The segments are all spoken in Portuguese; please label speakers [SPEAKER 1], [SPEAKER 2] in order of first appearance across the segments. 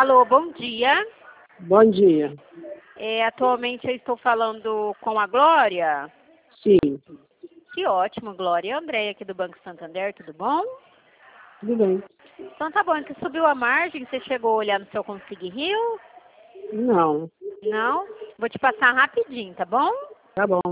[SPEAKER 1] Alô, bom dia.
[SPEAKER 2] Bom dia.
[SPEAKER 1] Atualmente eu estou falando com a Glória.
[SPEAKER 2] Sim,
[SPEAKER 1] Que ótimo, Glória. Andréia aqui do Banco Santander, tudo bom?
[SPEAKER 2] tudo bem.
[SPEAKER 1] Então tá bom, você subiu a margem, você chegou a olhar no seu Consig Rio?
[SPEAKER 2] Não,
[SPEAKER 1] Não? Vou te passar rapidinho, tá bom?
[SPEAKER 2] tá bom.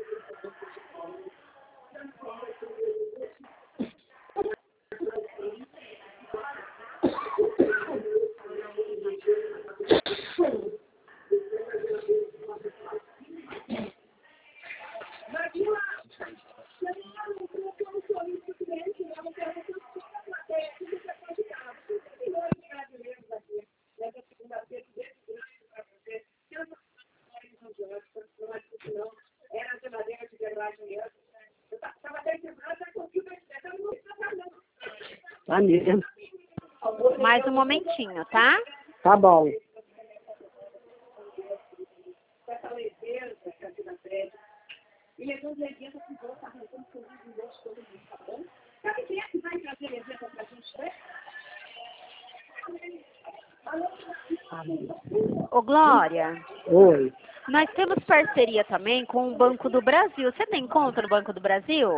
[SPEAKER 2] Tá mesmo.
[SPEAKER 1] Mais um momentinho, tá?
[SPEAKER 2] Tá bom.
[SPEAKER 1] Ô, Glória,
[SPEAKER 2] Oi.
[SPEAKER 1] nós temos parceria também com o Banco do Brasil. Você tem conta no Banco do Brasil?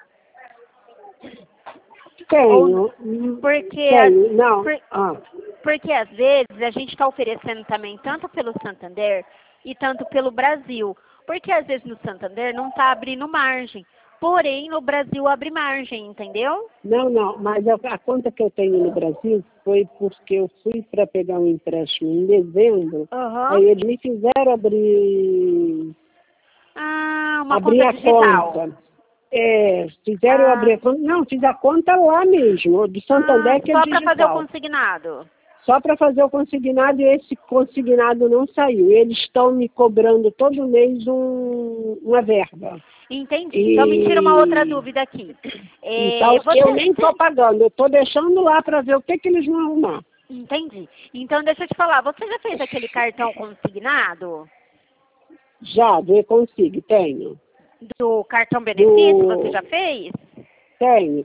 [SPEAKER 2] Tenho.
[SPEAKER 1] Porque,
[SPEAKER 2] Tenho. Não.
[SPEAKER 1] porque às vezes a gente está oferecendo também tanto pelo Santander e tanto pelo Brasil. Porque às vezes no Santander não está abrindo margem. Porém, no Brasil abre margem, entendeu?
[SPEAKER 2] Não. Mas a conta que eu tenho no Brasil foi porque eu fui para pegar um empréstimo em dezembro. Aí eles me fizeram abrir
[SPEAKER 1] Uma
[SPEAKER 2] abrir
[SPEAKER 1] conta
[SPEAKER 2] a
[SPEAKER 1] digital.
[SPEAKER 2] conta. Fizeram eu abrir a conta. Não, fiz a conta lá mesmo, do Santander, que é
[SPEAKER 1] Só para fazer o
[SPEAKER 2] digital.
[SPEAKER 1] consignado.
[SPEAKER 2] Só para fazer o consignado, e esse consignado não saiu. Eles estão me cobrando todo mês uma verba.
[SPEAKER 1] Entendi. Então me tira uma outra dúvida aqui.
[SPEAKER 2] Então, eu nem estou pagando, eu estou deixando lá para ver o que eles vão arrumar.
[SPEAKER 1] Entendi. Então deixa eu te falar, você já fez aquele cartão consignado?
[SPEAKER 2] Já, consigo, tenho.
[SPEAKER 1] Do cartão benefício, você já fez?
[SPEAKER 2] Tenho,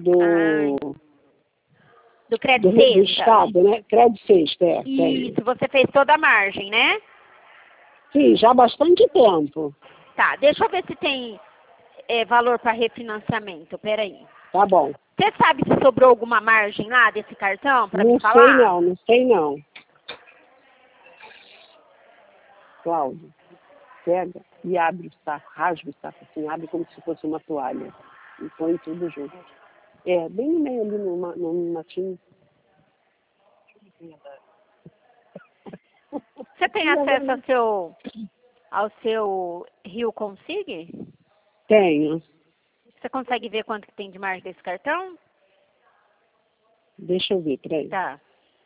[SPEAKER 1] Do crédito
[SPEAKER 2] do
[SPEAKER 1] sexta?
[SPEAKER 2] Estado, né? Crédito sexta, tenho.
[SPEAKER 1] Isso, você fez toda a margem, né?
[SPEAKER 2] Sim, já há bastante tempo.
[SPEAKER 1] Tá, deixa eu ver se tem valor para refinanciamento, peraí.
[SPEAKER 2] Tá bom.
[SPEAKER 1] Você sabe se sobrou alguma margem lá desse cartão para me falar?
[SPEAKER 2] Não sei não. Cláudio, pega e abre o saco, rasga o saco assim, abre como se fosse uma toalha e põe tudo junto. Bem no meio ali no matinho.
[SPEAKER 1] Você tem acesso ao seu Rio Consig?
[SPEAKER 2] Tenho.
[SPEAKER 1] Você consegue ver quanto que tem de margem desse cartão?
[SPEAKER 2] Deixa eu ver, peraí.
[SPEAKER 1] Tá.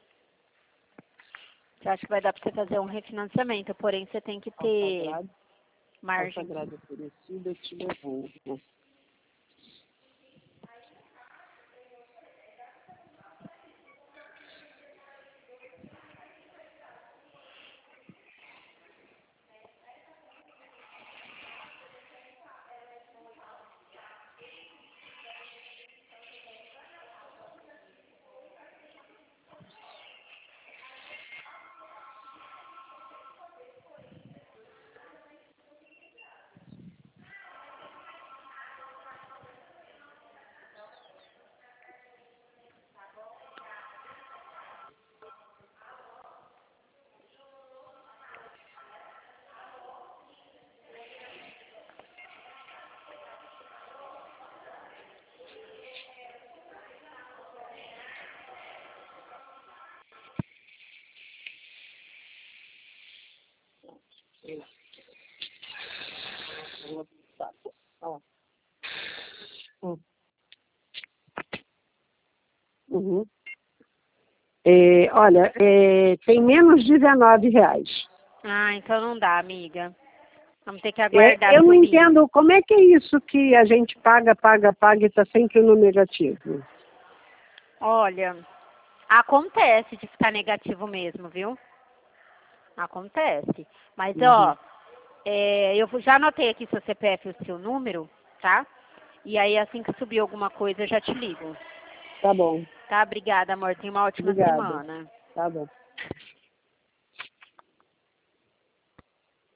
[SPEAKER 1] Você acha que vai dar para você fazer um refinanciamento, porém você tem que ter margem.
[SPEAKER 2] Sagrada Aparecida, eu te devolvo. Uhum. Olha, tem menos R$19.
[SPEAKER 1] Então não dá, amiga. Vamos ter que aguardar
[SPEAKER 2] Eu não
[SPEAKER 1] subir.
[SPEAKER 2] entendo como é que é isso que a gente paga e está sempre no negativo.
[SPEAKER 1] Olha, acontece de ficar negativo mesmo, viu? Acontece. Mas, eu já anotei aqui seu CPF e o seu número, tá? E aí, assim que subir alguma coisa, eu já te ligo.
[SPEAKER 2] Tá bom.
[SPEAKER 1] Tá? Obrigada, amor. Tenha uma ótima semana.
[SPEAKER 2] Tá bom.